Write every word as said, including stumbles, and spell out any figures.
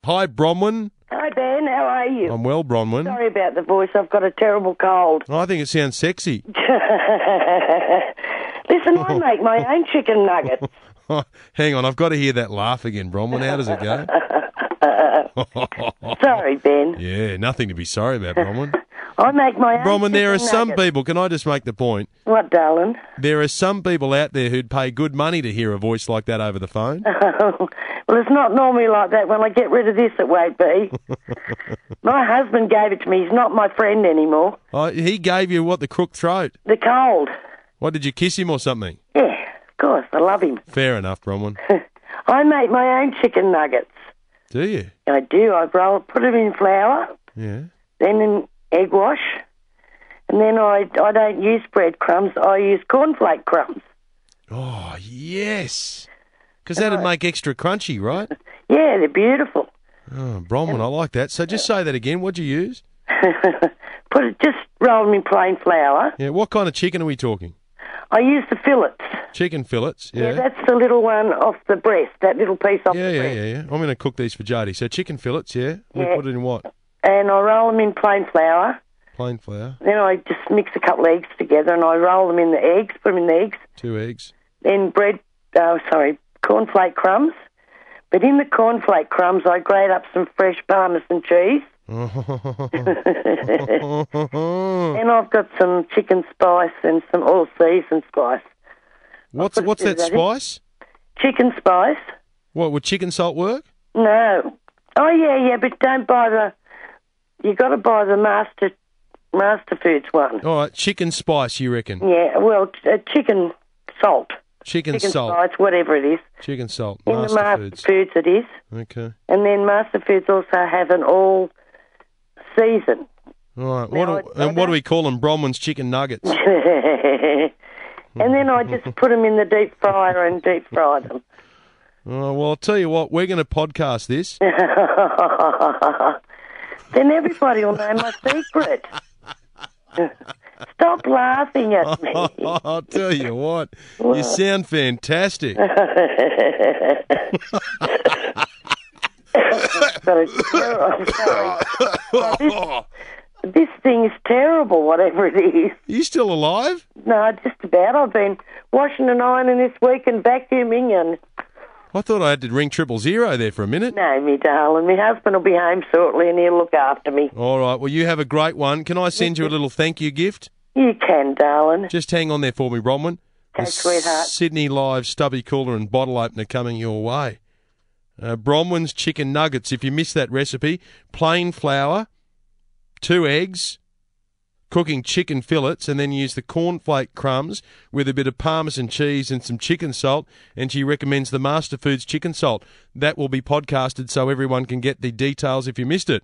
Hi, Bronwyn. Hi, Ben. How are you? I'm well, Bronwyn. Sorry about the voice. I've got a terrible cold. I think it sounds sexy. Listen, I make my own chicken nuggets. Hang on, I've got to hear that laugh again, Bronwyn. How does it go? Sorry, Ben. Yeah, nothing to be sorry about, Bronwyn. I make my own Bronwyn, there are chicken some nuggets. people, can I just make the point? What, darling? There are some people out there who'd pay good money to hear a voice like that over the phone. Well, it's not normally like that. When I get rid of this, it won't be. My husband gave it to me. He's not my friend anymore. Oh, he gave you, what, the crook throat? The cold. What, did you kiss him or something? Yeah, of course. I love him. Fair enough, Bronwyn. I make my own chicken nuggets. Do you? I do. I roll, put them in flour, Yeah. then in egg wash, and then I, I don't use breadcrumbs. I use cornflake crumbs. Oh, yes. Because that'd make extra crunchy, right? Yeah, they're beautiful. Oh, Bronwyn, I like that. So just say that again. What'd you use? Put it, just roll them in plain flour. Yeah, what kind of chicken are we talking? I use the fillets. Chicken fillets, Yeah, yeah. that's the little one off the breast, that little piece off Yeah, the yeah, breast. yeah, yeah. I'm going to cook these for Jody. So chicken fillets, yeah. We Yeah. put it in what? And I roll them in plain flour. Plain flour, Then I just mix a couple of eggs together and I roll them in the eggs, put them in the eggs. two eggs. Then bread, oh, sorry, cornflake crumbs. But in the cornflake crumbs, I grate up some fresh Parmesan cheese. And I've got some chicken spice and some all season spice. what's put what's a bit that of that in. spice? Chicken spice? What, would chicken salt work? No. Oh, yeah, yeah, but don't buy the... You got to buy the Master Master Foods one. All right, chicken spice, you reckon? Yeah, well, uh, chicken salt. Chicken, Chicken salt. spice, whatever it is. Chicken salt. In Master the Master Foods. Foods it is. Okay. And then Master Foods also have an all season. All right. What Now, do, I- I and what do don't- we call them? Bronwyn's chicken nuggets. And then I just put them in the deep fryer and deep fry them. Oh, well, I'll tell you what. We're going to podcast this. Then everybody will know my secret. Stop laughing at me. I'll tell you what. You sound fantastic. But it's ter- I'm sorry. But this, this thing is terrible, whatever it is. Are you still alive? No, just about. I've been washing and ironing this week and vacuuming and... I thought I had to ring triple zero there for a minute. No, me darling. My husband will be home shortly and he'll look after me. All right. Well, you have a great one. Can I send you a little thank you gift? You can, darling. Just hang on there for me, Bronwyn. Okay, The sweetheart. Sydney Live stubby cooler and bottle opener coming your way. Uh, Bronwyn's chicken nuggets. If you missed that recipe, plain flour, two eggs, cooking chicken fillets, and then use the cornflake crumbs with a bit of Parmesan cheese and some chicken salt, and she recommends the Master Foods chicken salt. That will be podcasted so everyone can get the details if you missed it.